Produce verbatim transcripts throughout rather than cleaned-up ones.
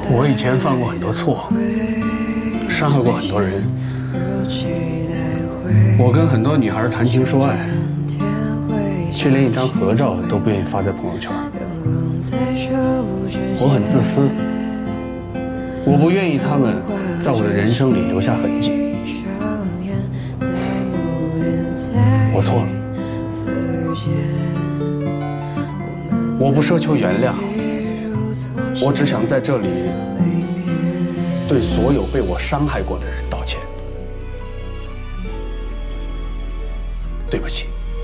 我以前犯过很多错，伤害过很多人。我跟很多女孩谈情说爱，却连一张合照都不愿意发在朋友圈。我很自私，我不愿意他们在我的人生里留下痕迹。我错了，我不奢求原谅，我只想在这里对所有被我伤害过的人道歉。对不起，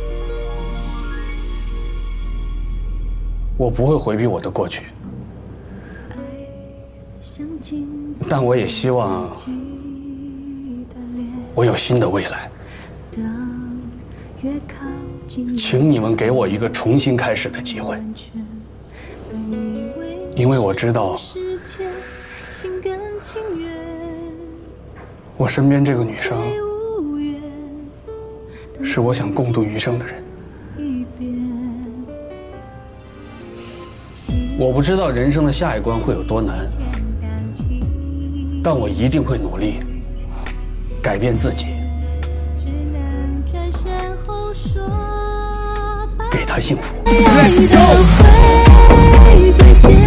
我不会回避我的过去，但我也希望我有新的未来。请你们给我一个重新开始的机会，因为我知道我身边这个女生是我想共度余生的人。我不知道人生的下一关会有多难，但我一定会努力改变自己，给她幸福。Let's go。